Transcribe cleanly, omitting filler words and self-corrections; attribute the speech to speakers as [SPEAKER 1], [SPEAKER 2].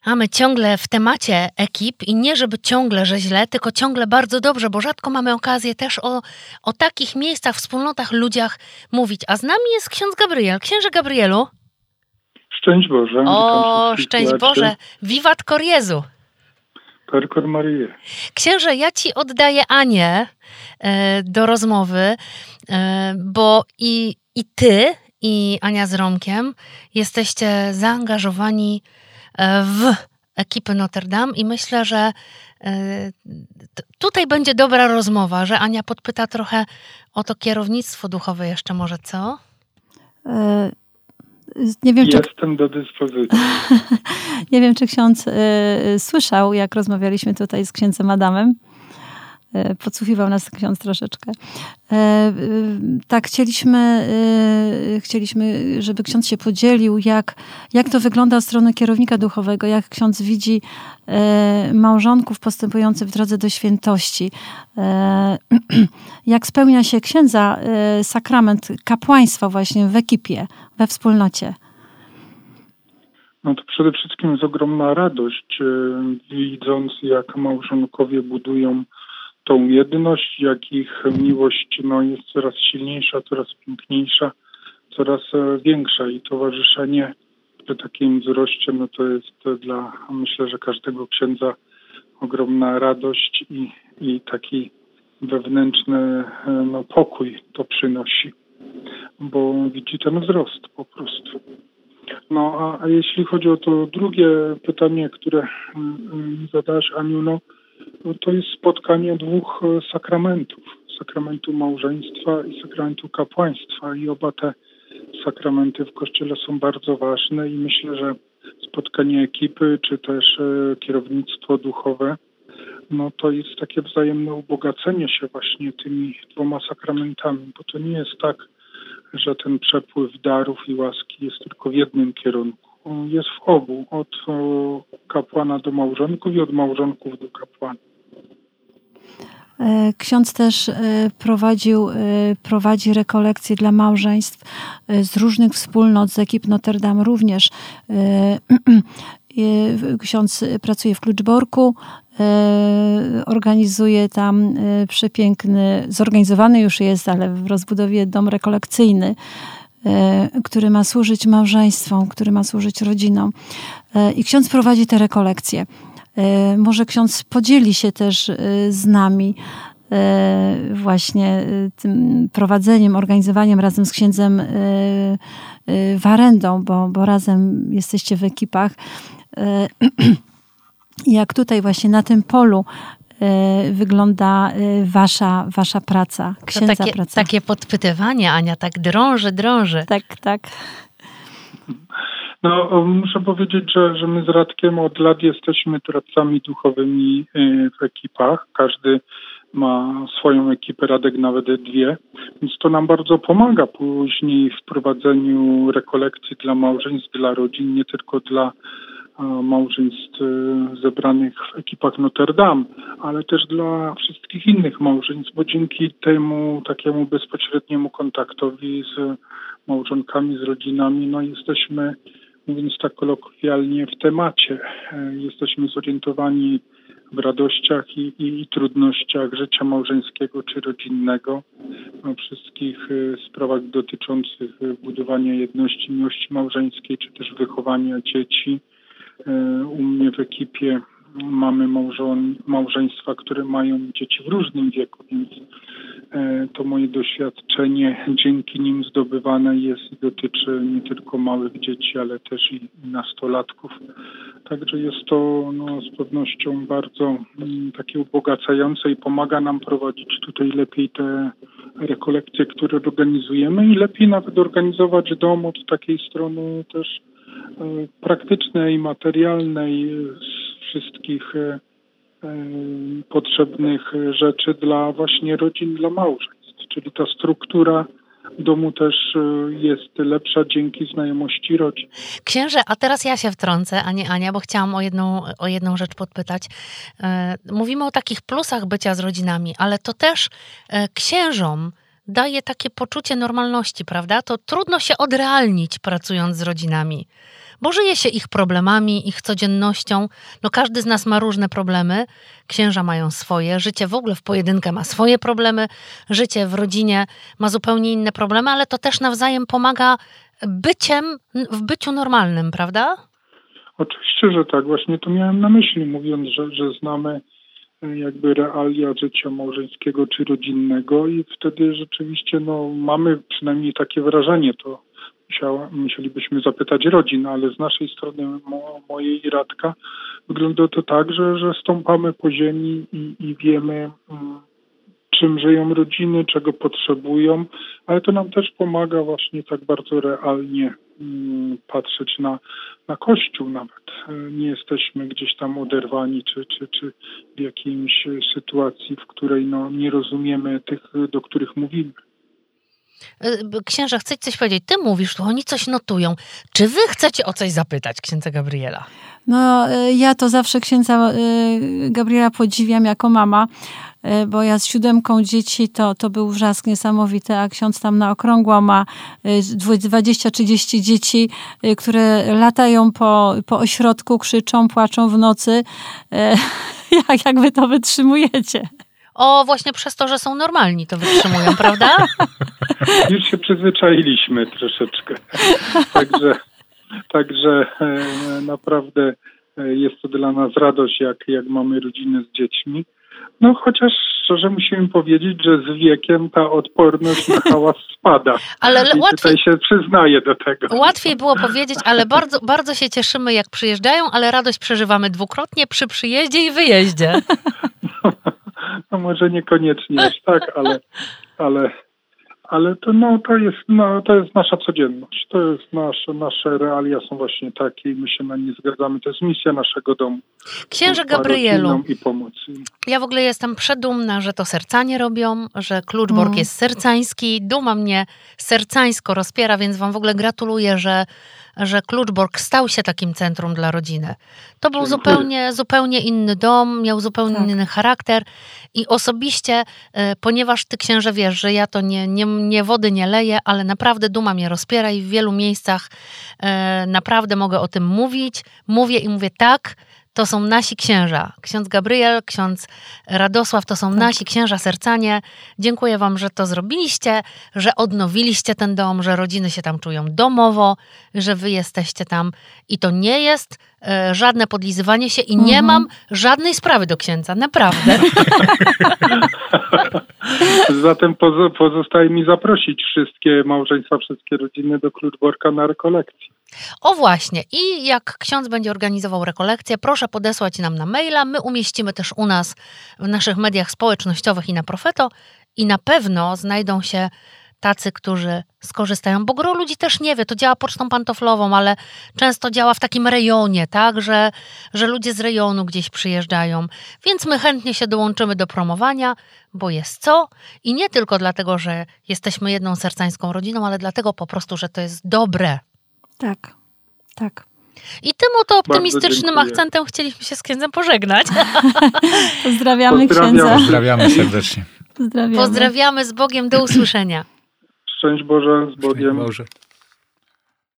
[SPEAKER 1] A my ciągle w temacie ekip i nie żeby ciągle, że źle, tylko ciągle bardzo dobrze, bo rzadko mamy okazję też o takich miejscach, wspólnotach, ludziach mówić. A z nami jest ksiądz Gabriel. Księże Gabrielu.
[SPEAKER 2] Szczęść Boże.
[SPEAKER 1] O, szczęść Boże. Wiwat Koriezu.
[SPEAKER 2] Perkor Maryję.
[SPEAKER 1] Księże, ja ci oddaję Anię do rozmowy, bo i ty, i Ania z Romkiem jesteście zaangażowani w ekipy Notre Dame i myślę, że tutaj będzie dobra rozmowa, że Ania podpyta trochę o to kierownictwo duchowe jeszcze może, co?
[SPEAKER 3] Nie wiem,
[SPEAKER 2] Jestem do dyspozycji.
[SPEAKER 3] Nie wiem, czy ksiądz słyszał, jak rozmawialiśmy tutaj z księdzem Adamem. Podsłuchiwał nas ksiądz troszeczkę. Tak, chcieliśmy, żeby ksiądz się podzielił, jak to wygląda od strony kierownika duchowego, jak ksiądz widzi małżonków postępujących w drodze do świętości. Jak spełnia się księdza sakrament kapłaństwa właśnie w ekipie, we wspólnocie.
[SPEAKER 2] No to przede wszystkim jest ogromna radość, widząc, jak małżonkowie budują tą jedność, jak ich miłość jest coraz silniejsza, coraz piękniejsza, coraz większa i towarzyszenie przy takim wzroście, to jest dla, myślę, że każdego księdza ogromna radość i taki wewnętrzny pokój to przynosi, bo widzi ten wzrost po prostu. No a jeśli chodzi o to drugie pytanie, które zadałaś, Aniu, to jest spotkanie dwóch sakramentów. Sakramentu małżeństwa i sakramentu kapłaństwa. I oba te sakramenty w Kościele są bardzo ważne i myślę, że spotkanie ekipy, czy też kierownictwo duchowe, to jest takie wzajemne ubogacenie się właśnie tymi dwoma sakramentami, bo to nie jest tak, że ten przepływ darów i łaski jest tylko w jednym kierunku. Jest w obu, od kapłana do małżonków i od małżonków do kapłanów.
[SPEAKER 3] Ksiądz też prowadzi rekolekcje dla małżeństw z różnych wspólnot, z ekip Notre Dame również. Ksiądz pracuje w Kluczborku, organizuje tam zorganizowany już jest, ale w rozbudowie dom rekolekcyjny, który ma służyć małżeństwom, który ma służyć rodzinom. I ksiądz prowadzi te rekolekcje. Może ksiądz podzieli się też z nami właśnie tym prowadzeniem, organizowaniem razem z księdzem Warendą, bo razem jesteście w ekipach. Jak tutaj właśnie na tym polu wygląda wasza praca, księdza praca.
[SPEAKER 1] Takie podpytywanie, Ania, tak drąży.
[SPEAKER 3] Tak.
[SPEAKER 2] Muszę powiedzieć, że my z Radkiem od lat jesteśmy radcami duchowymi w ekipach. Każdy ma swoją ekipę, Radek nawet dwie, więc to nam bardzo pomaga później w prowadzeniu rekolekcji dla małżeństw, dla rodzin, nie tylko dla małżeństw zebranych w ekipach Notre Dame, ale też dla wszystkich innych małżeństw, bo dzięki temu takiemu bezpośredniemu kontaktowi z małżonkami, z rodzinami, jesteśmy, mówiąc tak kolokwialnie, w temacie. Jesteśmy zorientowani w radościach i trudnościach życia małżeńskiego czy rodzinnego, o wszystkich sprawach dotyczących budowania jedności, miłości małżeńskiej, czy też wychowania dzieci. U mnie w ekipie mamy małżeństwa, które mają dzieci w różnym wieku, więc to moje doświadczenie dzięki nim zdobywane jest i dotyczy nie tylko małych dzieci, ale też i nastolatków. Także jest to z pewnością bardzo takie ubogacające i pomaga nam prowadzić tutaj lepiej te rekolekcje, które organizujemy i lepiej nawet organizować dom od takiej strony też praktycznej, materialnej, z wszystkich potrzebnych rzeczy dla właśnie rodzin, dla małżeństw. Czyli ta struktura domu też jest lepsza dzięki znajomości rodzin.
[SPEAKER 1] Księże, a teraz ja się wtrącę, a nie Ania, bo chciałam o jedną rzecz podpytać. Mówimy o takich plusach bycia z rodzinami, ale to też księżom daje takie poczucie normalności, prawda? To trudno się odrealnić pracując z rodzinami. bo żyje się ich problemami, ich codziennością. No każdy z nas ma różne problemy, księża mają swoje, życie w ogóle w pojedynkę ma swoje problemy, życie w rodzinie ma zupełnie inne problemy, ale to też nawzajem pomaga w byciu normalnym, prawda?
[SPEAKER 2] Oczywiście, że tak. Właśnie to miałem na myśli, mówiąc, że znamy jakby realia życia małżeńskiego czy rodzinnego i wtedy rzeczywiście mamy przynajmniej takie wrażenie, to musielibyśmy zapytać rodzin, ale z naszej strony, mojej i Radka, wygląda to tak, że stąpamy po ziemi i wiemy, czym żyją rodziny, czego potrzebują, ale to nam też pomaga właśnie tak bardzo realnie patrzeć na Kościół nawet. Nie jesteśmy gdzieś tam oderwani, czy w jakiejś sytuacji, w której nie rozumiemy tych, do których mówimy.
[SPEAKER 1] Księża, chcę coś powiedzieć. Ty mówisz, tu oni coś notują. Czy wy chcecie o coś zapytać księdza Gabriela?
[SPEAKER 3] No, ja to zawsze księdza Gabriela podziwiam jako mama, bo ja z 7 dzieci to był wrzask niesamowity, a ksiądz tam na okrągło ma 20-30 dzieci, które latają po ośrodku, krzyczą, płaczą w nocy. Jak wy to wytrzymujecie?
[SPEAKER 1] O, właśnie przez to, że są normalni, to wytrzymują, prawda?
[SPEAKER 2] Już się przyzwyczailiśmy troszeczkę. Także naprawdę jest to dla nas radość, jak mamy rodzinę z dziećmi. No chociaż szczerze musimy powiedzieć, że z wiekiem ta odporność na hałas spada.
[SPEAKER 1] Ale
[SPEAKER 2] tutaj się przyznaję do tego.
[SPEAKER 1] Łatwiej było powiedzieć, ale bardzo, bardzo się cieszymy, jak przyjeżdżają, ale radość przeżywamy dwukrotnie przy przyjeździe i wyjeździe.
[SPEAKER 2] No może niekoniecznie aż tak, ale to jest nasza codzienność. To jest nasze realia są właśnie takie i my się na nie zgadzamy. To jest misja naszego domu.
[SPEAKER 1] Księże Gabrielu,
[SPEAKER 2] i pomoc.
[SPEAKER 1] ja w ogóle jestem przedumna, że to sercanie robią, że Kluczbork jest sercański. Duma mnie sercańsko rozpiera, więc wam w ogóle gratuluję, że Kluczbork stał się takim centrum dla rodziny. To był zupełnie inny dom, miał zupełnie inny charakter i osobiście, ponieważ ty, księże, wiesz, że ja to nie wody nie leję, ale naprawdę duma mnie rozpiera i w wielu miejscach naprawdę mogę o tym mówić. Mówię i mówię tak, to są nasi księża. Ksiądz Gabriel, ksiądz Radosław, to są nasi księża sercanie. Dziękuję wam, że to zrobiliście, że odnowiliście ten dom, że rodziny się tam czują domowo, że wy jesteście tam. I to nie jest żadne podlizywanie się i nie mam żadnej sprawy do księdza, naprawdę.
[SPEAKER 2] Zatem pozostaje mi zaprosić wszystkie małżeństwa, wszystkie rodziny do Kluczborka na rekolekcję.
[SPEAKER 1] O właśnie. I jak ksiądz będzie organizował rekolekcję, proszę podesłać nam na maila. My umieścimy też u nas w naszych mediach społecznościowych i na Profeto. I na pewno znajdą się tacy, którzy skorzystają. Bo gro ludzi też nie wie, to działa pocztą pantoflową, ale często działa w takim rejonie, tak, że ludzie z rejonu gdzieś przyjeżdżają. Więc my chętnie się dołączymy do promowania, bo jest co? I nie tylko dlatego, że jesteśmy jedną sercańską rodziną, ale dlatego po prostu, że to jest dobre.
[SPEAKER 3] Tak.
[SPEAKER 1] I tym oto optymistycznym akcentem chcieliśmy się z księdzem pożegnać.
[SPEAKER 3] Pozdrawiamy księdza.
[SPEAKER 4] Pozdrawiamy serdecznie.
[SPEAKER 1] Pozdrawiamy z Bogiem, do usłyszenia.
[SPEAKER 2] Szczęść Boże, z Bogiem.
[SPEAKER 4] Szczęść Boże.